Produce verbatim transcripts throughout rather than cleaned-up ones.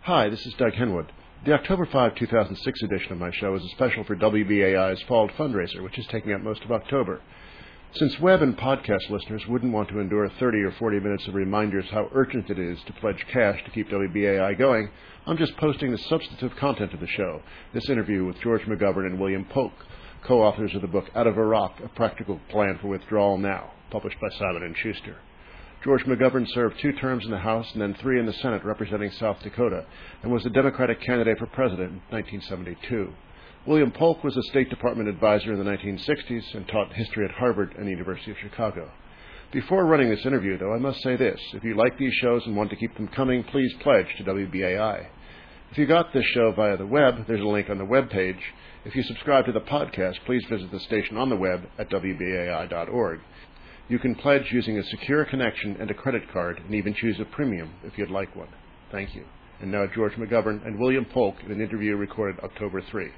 Hi, this is Doug Henwood. The October fifth, two thousand six edition of my show is a special for W B A I's Fall Fundraiser, which is taking up most of October. Since web and podcast listeners wouldn't want to endure thirty or forty minutes of reminders how urgent it is to pledge cash to keep W B A I going, I'm just posting the substantive content of the show, this interview with George McGovern and William Polk, co-authors of the book Out of Iraq, A Practical Plan for Withdrawal Now, published by Simon and Schuster. George McGovern served two terms in the House and then three in the Senate representing South Dakota, and was the Democratic candidate for president in nineteen seventy-two. William Polk was a State Department advisor in the nineteen sixties and taught history at Harvard and the University of Chicago. Before running this interview, though, I must say this. If you like these shows and want to keep them coming, please pledge to W B A I. If you got this show via the web, there's a link on the web page. If you subscribe to the podcast, please visit the station on the web at W B A I dot org. You can pledge using a secure connection and a credit card, and even choose a premium if you'd like one. Thank you. And now George McGovern and William Polk in an interview recorded October third.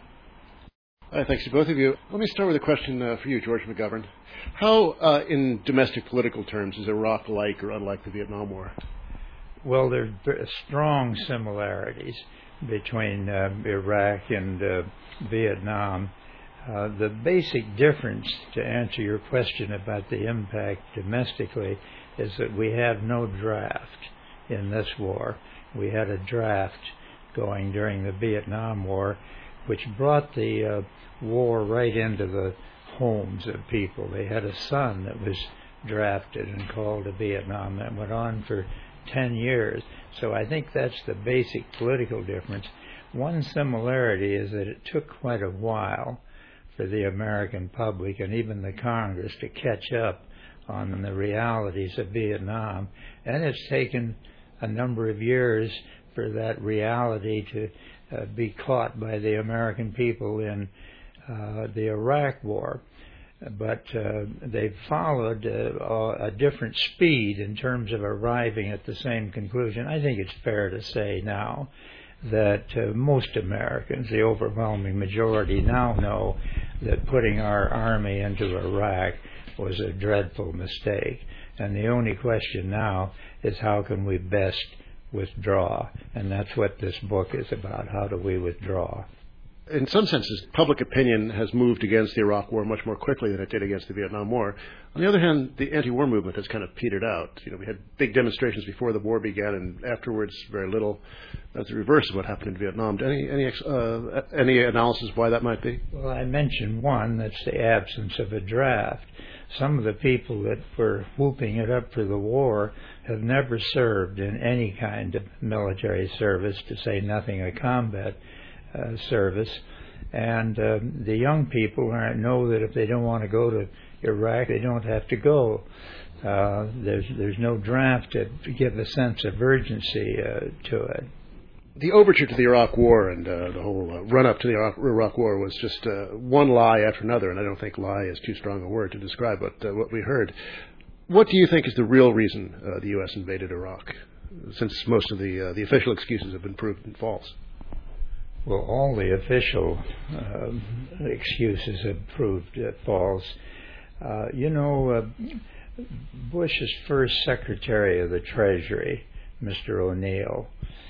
Hi, thanks to both of you. Let me start with a question uh, for you, George McGovern. How, uh, in domestic political terms, is Iraq like or unlike the Vietnam War? Well, there are strong similarities between uh, Iraq and uh, Vietnam. Uh, the basic difference, to answer your question about the impact domestically, is that we have no draft in this war. We had a draft going during the Vietnam War, which brought the uh, war right into the homes of people. They had a son that was drafted and called to Vietnam. That went on for ten years. So I think that's the basic political difference. One similarity is that it took quite a while for the American public and even the Congress to catch up on the realities of Vietnam. And it's taken a number of years for that reality to uh, be caught by the American people in uh, the Iraq War. But uh, they've followed uh, a different speed in terms of arriving at the same conclusion. I think it's fair to say now that uh, most Americans, the overwhelming majority, now know that putting our army into Iraq was a dreadful mistake. And the only question now is how can we best withdraw? And that's what this book is about. How do we withdraw? In some senses, public opinion has moved against the Iraq War much more quickly than it did against the Vietnam War. On the other hand, the anti-war movement has kind of petered out. You know, we had big demonstrations before the war began, and afterwards, very little. That's the reverse of what happened in Vietnam. Any any uh, any analysis why that might be? Well, I mentioned one. That's the absence of a draft. Some of the people that were whooping it up for the war have never served in any kind of military service, to say nothing of combat Uh, service, and uh, the young people know that if they don't want to go to Iraq, they don't have to go. Uh, there's there's no draft to give a sense of urgency uh, to it. The overture to the Iraq War and uh, the whole uh, run-up to the Iraq, Iraq War was just uh, one lie after another, and I don't think lie is too strong a word to describe what, uh, what we heard. What do you think is the real reason uh, the U S invaded Iraq, since most of the uh, the official excuses have been proven false? Well, all the official uh, excuses have proved uh, false. Uh, you know, uh, Bush's first Secretary of the Treasury, Mister O'Neill,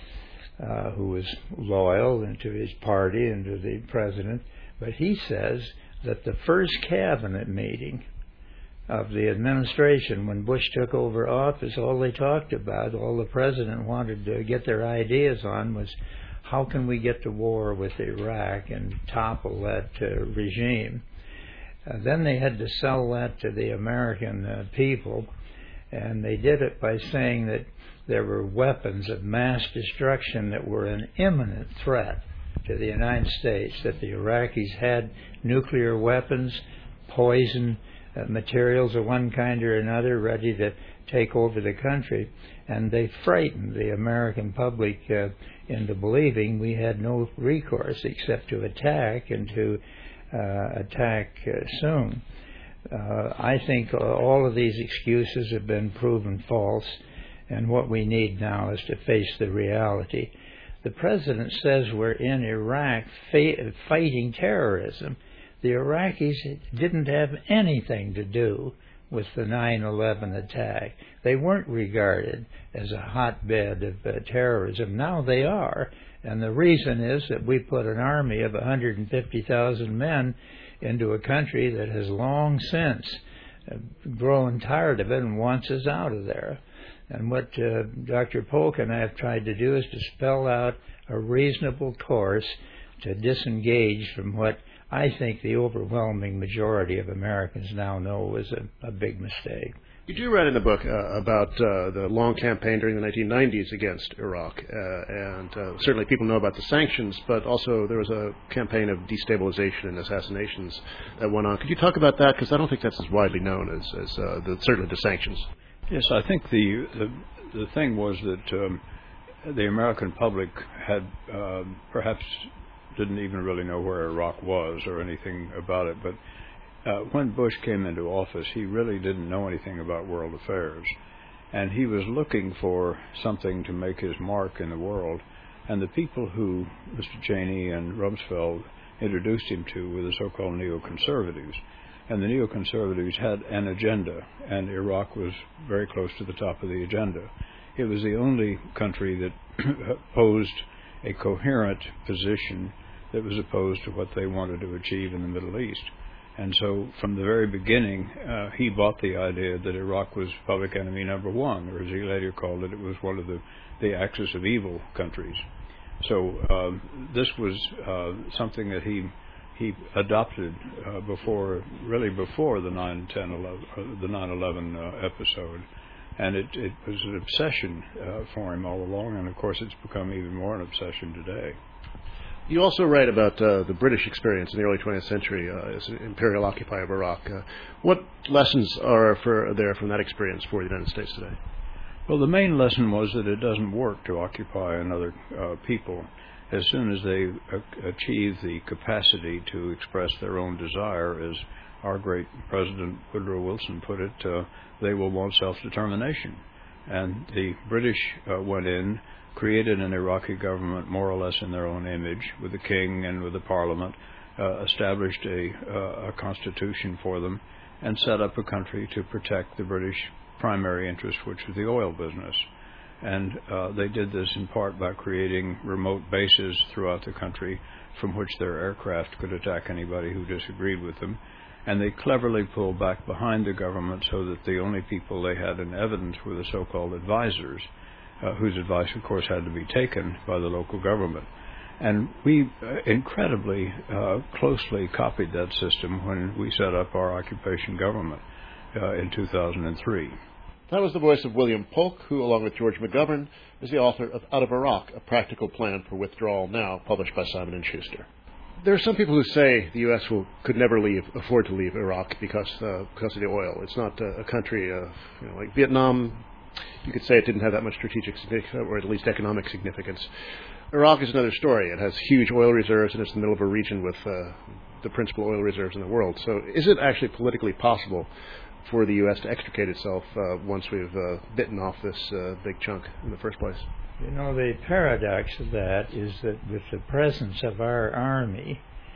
uh, who was loyal to his party and to the president, but he says that the first cabinet meeting of the administration, when Bush took over office, all they talked about, all the president wanted to get their ideas on was, how can we get to war with Iraq and topple that uh, regime? Uh, then they had to sell that to the American uh, people, and they did it by saying that there were weapons of mass destruction that were an imminent threat to the United States, that the Iraqis had nuclear weapons, poison uh, materials of one kind or another ready to take over the country, and they frightened the American public uh, into believing we had no recourse except to attack and to uh, attack uh, soon. Uh, I think all of these excuses have been proven false, and what we need now is to face the reality. The president says we're in Iraq fa- fighting terrorism. The Iraqis didn't have anything to do with the nine eleven attack. They weren't regarded as a hotbed of uh, terrorism. Now they are. And the reason is that we put an army of one hundred fifty thousand men into a country that has long since uh, grown tired of it and wants us out of there. And what uh, Doctor Polk and I have tried to do is to spell out a reasonable course to disengage from what I think the overwhelming majority of Americans now know is a, a big mistake. You do write in the book uh, about uh, the long campaign during the nineteen nineties against Iraq, uh, and uh, certainly people know about the sanctions, but also there was a campaign of destabilization and assassinations that went on. Could you talk about that? Because I don't think that's as widely known as, as uh, the, certainly the sanctions. Yes, I think the the, the thing was that um, the American public had uh, perhaps didn't even really know where Iraq was or anything about it, but Uh, when Bush came into office, he really didn't know anything about world affairs, and he was looking for something to make his mark in the world, and the people who Mister Cheney and Rumsfeld introduced him to were the so-called neoconservatives, and the neoconservatives had an agenda, and Iraq was very close to the top of the agenda. It was the only country that posed a coherent position that was opposed to what they wanted to achieve in the Middle East. And so from the very beginning, uh, he bought the idea that Iraq was public enemy number one, or as he later called it, it was one of the, the axis of evil countries. So um, this was uh, something that he he adopted uh, before, really before the nine ten eleven, uh, the nine eleven uh, episode. And it, it was an obsession uh, for him all along, and of course it's become even more an obsession today. You also write about uh, the British experience in the early twentieth century uh, as an imperial occupier of Iraq. Uh, what lessons are for, there from that experience for the United States today? Well, the main lesson was that it doesn't work to occupy another uh, people. As soon as they uh, achieve the capacity to express their own desire, as our great President Woodrow Wilson put it, uh, they will want self-determination. And the British uh, went in, created an Iraqi government more or less in their own image, with the king and with the parliament, uh, established a, uh, a constitution for them, and set up a country to protect the British primary interest, which was the oil business. And uh, they did this in part by creating remote bases throughout the country from which their aircraft could attack anybody who disagreed with them. And they cleverly pulled back behind the government so that the only people they had in evidence were the so-called advisors, Uh, whose advice, of course, had to be taken by the local government. And we uh, incredibly uh, closely copied that system when we set up our occupation government uh, in two thousand three. That was the voice of William Polk, who, along with George McGovern, is the author of Out of Iraq, A Practical Plan for Withdrawal Now, published by Simon and Schuster. There are some people who say the U S will could never leave, afford to leave Iraq because uh, because of the oil. It's not uh, a country uh, you know, like Vietnam. You could say it didn't have that much strategic significance, or at least economic significance. Iraq is another story. It has huge oil reserves, and it's in the middle of a region with uh, the principal oil reserves in the world. So is it actually politically possible for the U S to extricate itself uh, once we've uh, bitten off this uh, big chunk in the first place? You know, the paradox of that is that with the presence of our army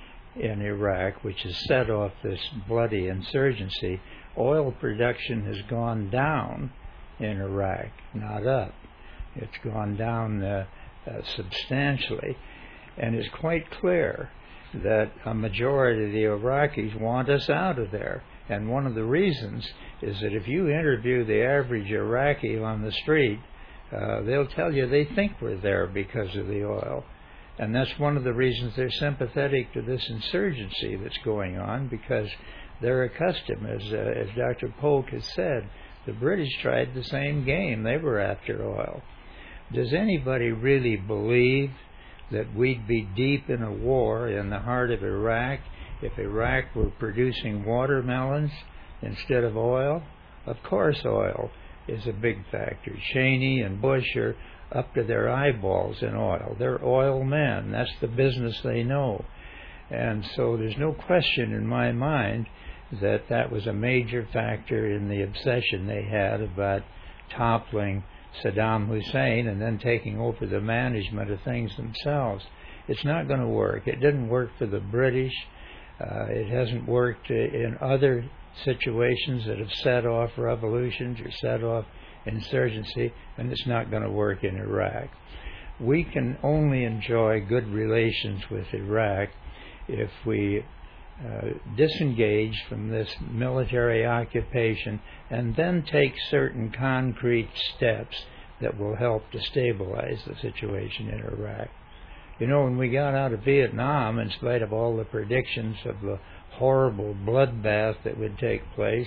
in Iraq, which has set off this bloody insurgency, oil production has gone down in Iraq, not up. It's gone down uh, uh, substantially, and it's quite clear that a majority of the Iraqis want us out of there. And one of the reasons is that if you interview the average Iraqi on the street, uh, they'll tell you they think we're there because of the oil. And that's one of the reasons they're sympathetic to this insurgency that's going on, because they're accustomed, as, uh, as Doctor Polk has said, the British tried the same game. They were after oil. Does anybody really believe that we'd be deep in a war in the heart of Iraq if Iraq were producing watermelons instead of oil? Of course oil is a big factor. Cheney and Bush are up to their eyeballs in oil. They're oil men. That's the business they know. And so there's no question in my mind that that was a major factor in the obsession they had about toppling Saddam Hussein and then taking over the management of things themselves. It's not going to work. It didn't work for the British. Uh, it hasn't worked in other situations that have set off revolutions or set off insurgency, and it's not going to work in Iraq. We can only enjoy good relations with Iraq if we uh, disengage from this military occupation and then take certain concrete steps that will help to stabilize the situation in Iraq. You know, when we got out of Vietnam, in spite of all the predictions of the horrible bloodbath that would take place,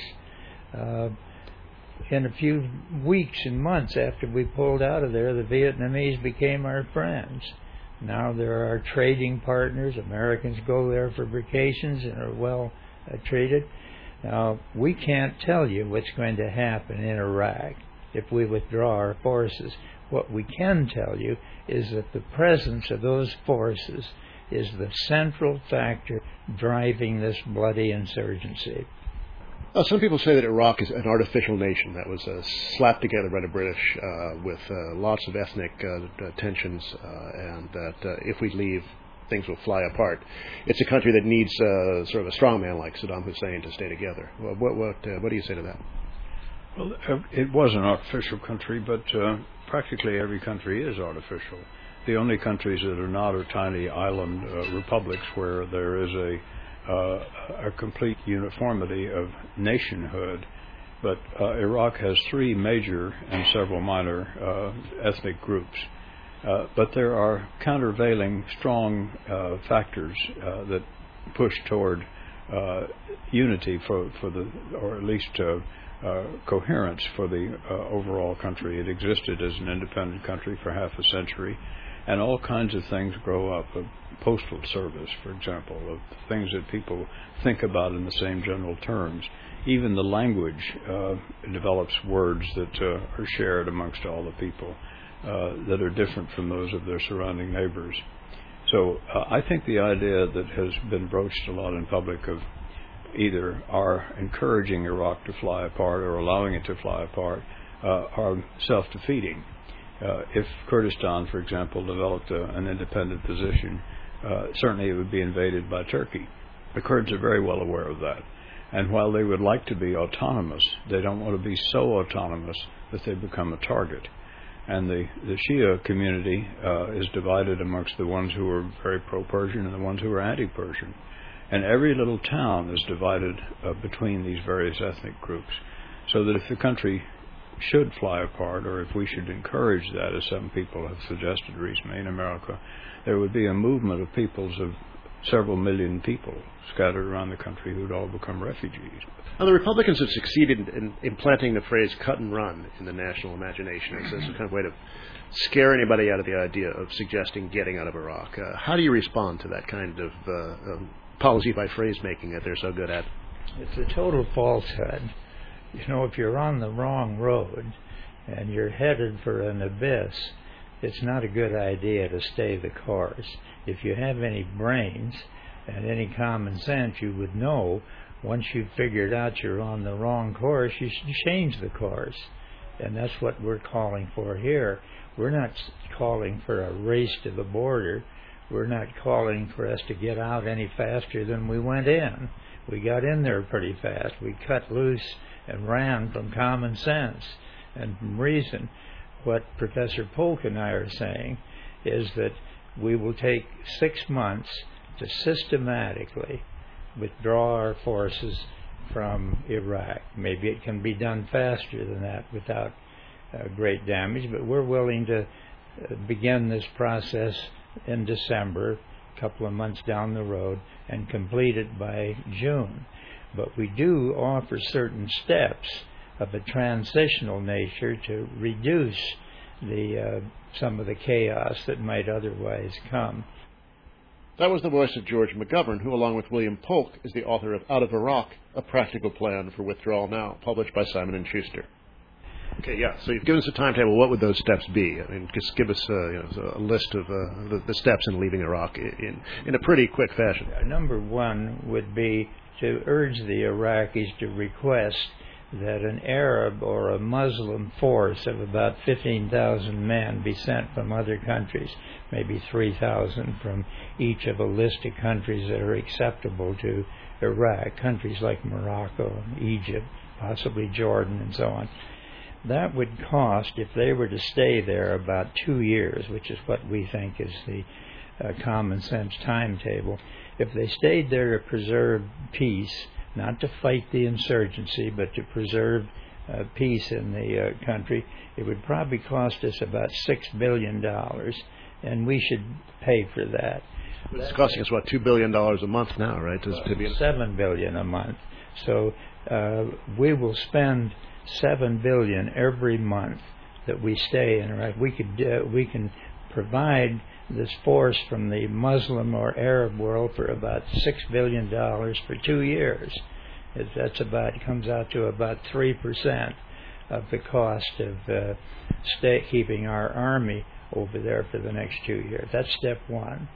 uh, in a few weeks and months after we pulled out of there, the Vietnamese became our friends. Now they're our trading partners. Americans go there for vacations and are well uh, treated. Now, we can't tell you what's going to happen in Iraq if we withdraw our forces. What we can tell you is that the presence of those forces is the central factor driving this bloody insurgency. Uh, some people say that Iraq is an artificial nation that was uh, slapped together by the British uh, with uh, lots of ethnic uh, tensions, uh, and that uh, if we leave, things will fly apart. It's a country that needs uh, sort of a strongman like Saddam Hussein to stay together. What what what, uh, what do you say to that? Well, it was an artificial country, but uh, practically every country is artificial. The only countries that are not are tiny island uh, republics where there is a Uh, a complete uniformity of nationhood. But uh, Iraq has three major and several minor uh, ethnic groups. Uh, but there are countervailing strong uh, factors uh, that push toward uh, unity for, for the, or at least uh, uh, coherence for the uh, overall country. It existed as an independent country for half a century, and all kinds of things grow up. A postal service, for example, of things that people think about in the same general terms. Even the language uh, develops words that uh, are shared amongst all the people uh, that are different from those of their surrounding neighbors. So uh, I think the idea that has been broached a lot in public of either our encouraging Iraq to fly apart or allowing it to fly apart uh, are self-defeating. Uh, if Kurdistan, for example, developed a, an independent position, uh, certainly it would be invaded by Turkey. The Kurds are very well aware of that. And while they would like to be autonomous, they don't want to be so autonomous that they become a target. And the, the Shia community uh, is divided amongst the ones who are very pro-Persian and the ones who are anti-Persian. And every little town is divided uh, between these various ethnic groups. So that if the country should fly apart, or if we should encourage that, as some people have suggested recently in America, there would be a movement of peoples of several million people scattered around the country who'd all become refugees. Now, the Republicans have succeeded in implanting the phrase cut and run in the national imagination as a kind of way to scare anybody out of the idea of suggesting getting out of Iraq. Uh, how do you respond to that kind of uh, um, policy by phrase making that they're so good at? It's a total falsehood. You know, if you're on the wrong road and you're headed for an abyss, it's not a good idea to stay the course. If you have any brains and any common sense, you would know once you've figured out you're on the wrong course, you should change the course. And that's what we're calling for here. We're not calling for a race to the border. We're not calling for us to get out any faster than we went in. We got in there pretty fast. We cut loose and ran from common sense and from reason. What Professor Polk and I are saying is that we will take six months to systematically withdraw our forces from Iraq. Maybe it can be done faster than that without uh, great damage, but we're willing to uh, begin this process in December, a couple of months down the road, and complete it by June. But we do offer certain steps of a transitional nature to reduce the uh, some of the chaos that might otherwise come. That was the voice of George McGovern, who, along with William Polk, is the author of Out of Iraq, A Practical Plan for Withdrawal Now, published by Simon and Schuster. Okay, yeah, so you've given us a timetable. What would those steps be? I mean, just give us uh, you know, a list of uh, the, the steps in leaving Iraq in, in a pretty quick fashion. Number one would be to urge the Iraqis to request that an Arab or a Muslim force of about fifteen thousand men be sent from other countries, maybe three thousand from each of a list of countries that are acceptable to Iraq, countries like Morocco, Egypt, possibly Jordan, and so on. That would cost, if they were to stay there, about two years, which is what we think is the uh, common sense timetable. If they stayed there to preserve peace, not to fight the insurgency, but to preserve uh, peace in the uh, country, it would probably cost us about six billion dollars, and we should pay for that. It's costing us, what, two billion dollars a month now, right? To, to be seven billion dollars a month. So uh, we will spend seven billion dollars every month that we stay in Iraq. We could uh, we can provide this force from the Muslim or Arab world for about six billion dollars for two years. It, that's about comes out to about three percent of the cost of uh, stay, keeping our army over there for the next two years. That's step one.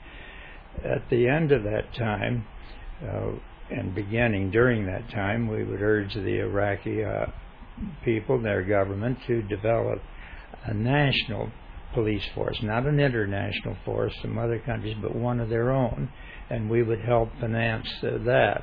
At the end of that time, uh, and beginning during that time, we would urge the Iraqi uh, people, their government, to develop a national police force, not an international force from other countries, but one of their own, and we would help finance uh, that.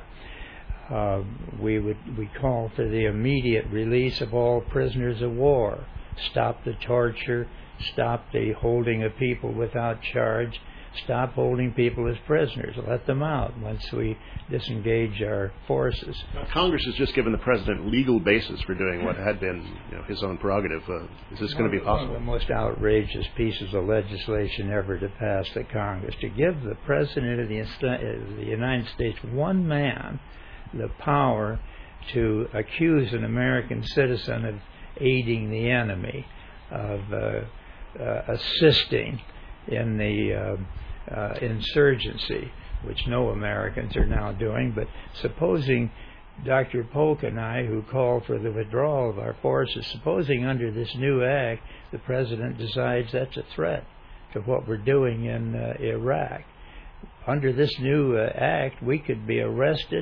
Uh, we would we call for the immediate release of all prisoners of war, stop the torture, stop the holding of people without charge, stop holding people as prisoners, let them out once we disengage our forces. Congress has just given the president legal basis for doing what had been, you know, his own prerogative. Uh, is this going to be possible? One of the most outrageous pieces of legislation ever to pass the Congress, to give the president of the, of the United States, one man, the power to accuse an American citizen of aiding the enemy, of uh, uh, assisting in the uh, uh, insurgency, which no Americans are now doing. But supposing Doctor Polk and I, who call for the withdrawal of our forces, supposing under this new act the president decides that's a threat to what we're doing in uh, Iraq, under this new uh, act we could be arrested,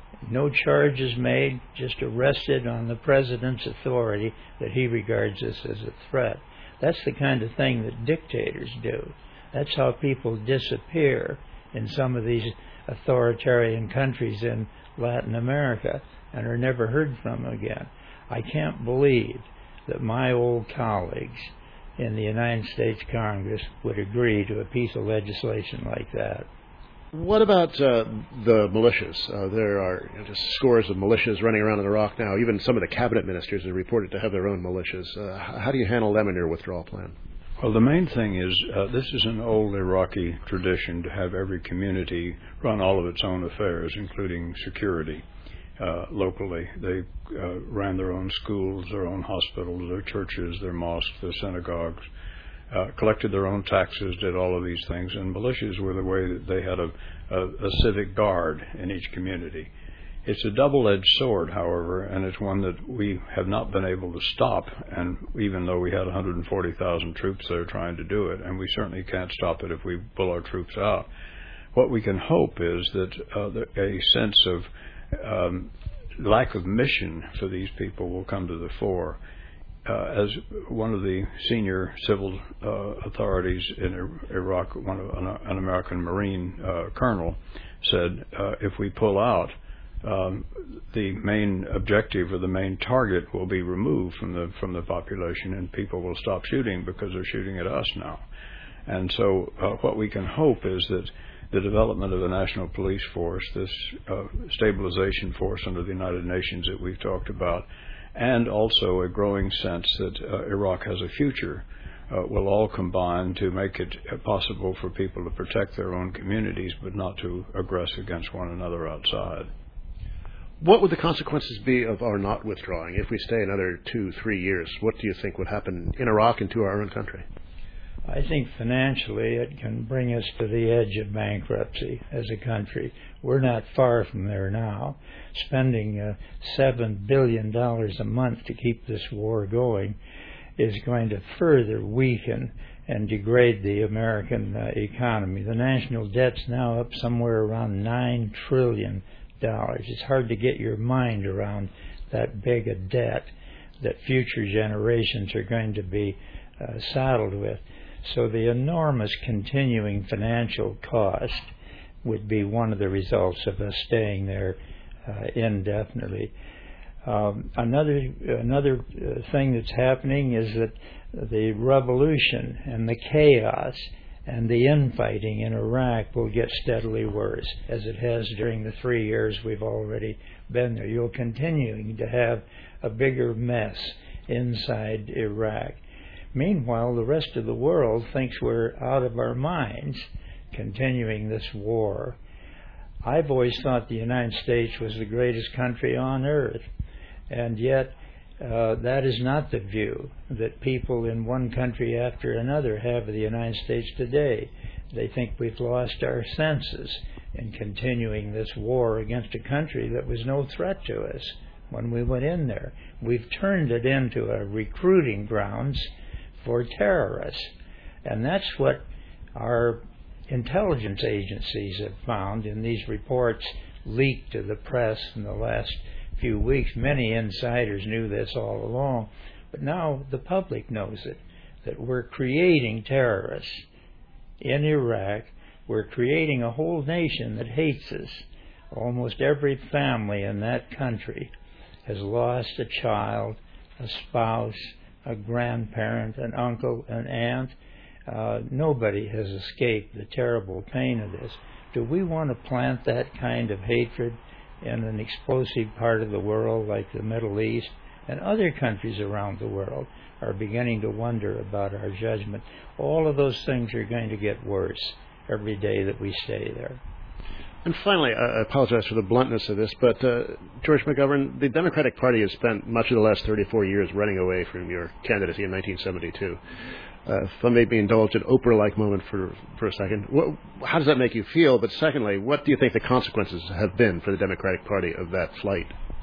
no charges made, just arrested on the president's authority that he regards this as a threat. That's the kind of thing that dictators do. That's how people disappear in some of these authoritarian countries in Latin America and are never heard from again. I can't believe that my old colleagues in the United States Congress would agree to a piece of legislation like that. What about uh, the militias? Uh, there are, you know, just scores of militias running around in Iraq now. Even some of the cabinet ministers are reported to have their own militias. Uh, how do you handle them in your withdrawal plan? Well, the main thing is uh, this is an old Iraqi tradition to have every community run all of its own affairs, including security, uh, locally. They uh, ran their own schools, their own hospitals, their churches, their mosques, their synagogues, uh, collected their own taxes, did all of these things. And militias were the way that they had a, a, a civic guard in each community. It's a double-edged sword, however, and it's one that we have not been able to stop, and even though we had one hundred forty thousand troops there trying to do it, and we certainly can't stop it if we pull our troops out. What we can hope is that uh, a sense of um, lack of mission for these people will come to the fore. Uh, as one of the senior civil uh, authorities in Iraq, one of, an, an American Marine uh, colonel, said, uh, if we pull out, Um, the main objective or the main target will be removed from the from the population, and people will stop shooting because they're shooting at us now. And so uh, what we can hope is that the development of a national police force, this uh, stabilization force under the United Nations that we've talked about, and also a growing sense that uh, Iraq has a future, uh, will all combine to make it possible for people to protect their own communities but not to aggress against one another outside. What would the consequences be of our not withdrawing? If we stay another two, three years, what do you think would happen in Iraq and to our own country? I think financially it can bring us to the edge of bankruptcy as a country. We're not far from there now. Spending uh, seven billion dollars a month to keep this war going is going to further weaken and degrade the American uh, economy. The national debt's now up somewhere around nine trillion dollars. It's hard to get your mind around that big a debt that future generations are going to be uh, saddled with. So the enormous continuing financial cost would be one of the results of us staying there uh, indefinitely. Um, another another uh, thing that's happening is that the revolution and the chaos and the infighting in Iraq will get steadily worse, as it has during the three years we've already been there. You're continuing to have a bigger mess inside Iraq. Meanwhile, the rest of the world thinks we're out of our minds continuing this war. I've always thought the United States was the greatest country on earth, and yet uh, that is not the view that people in one country after another have of the United States today. They think we've lost our senses in continuing this war against a country that was no threat to us when we went in there. We've turned it into a recruiting grounds for terrorists, and that's what our intelligence agencies have found in these reports leaked to the press in the last few weeks. Many insiders knew this all along, but now the public knows it, that we're creating terrorists in Iraq. We're creating a whole nation that hates us. Almost every family in that country has lost a child, a spouse, a grandparent, an uncle, an aunt. Uh, nobody has escaped the terrible pain of this. Do we want to plant that kind of hatred in an explosive part of the world like the Middle East? And other countries around the world are beginning to wonder about our judgment. All of those things are going to get worse every day that we stay there. And finally, I apologize for the bluntness of this, but uh, George McGovern, the Democratic Party has spent much of the last thirty-four years running away from your candidacy in nineteen seventy-two. Uh, if I may be indulged an Oprah-like moment for, for a second, what, how does that make you feel? But secondly, what do you think the consequences have been for the Democratic Party of that flight?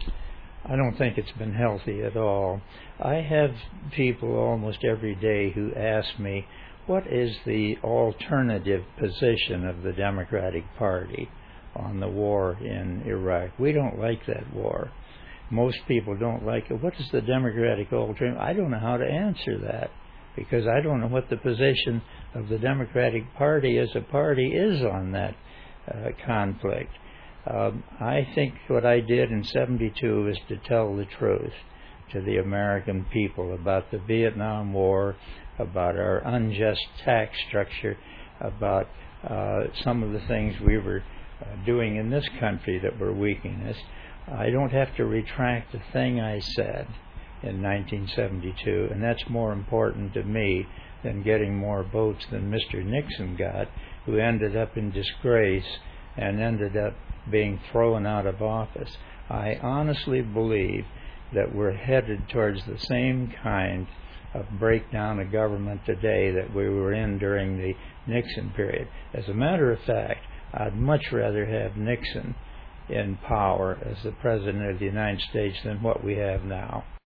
I don't think it's been healthy at all. I have people almost every day who ask me, what is the alternative position of the Democratic Party on the war in Iraq? We don't like that war. Most people don't like it. What is the Democratic alternative? I don't know how to answer that, because I don't know what the position of the Democratic Party as a party is on that uh, conflict. Um, I think what I did in seventy-two is to tell the truth to the American people about the Vietnam War, about our unjust tax structure, about uh, some of the things we were uh, doing in this country that were weakening us. I don't have to retract a thing I said in nineteen seventy-two, and that's more important to me than getting more votes than Mister Nixon got, who ended up in disgrace and ended up being thrown out of office. I honestly believe that we're headed towards the same kind of breakdown of government today that we were in during the Nixon period. As a matter of fact, I'd much rather have Nixon in power as the President of the United States than what we have now.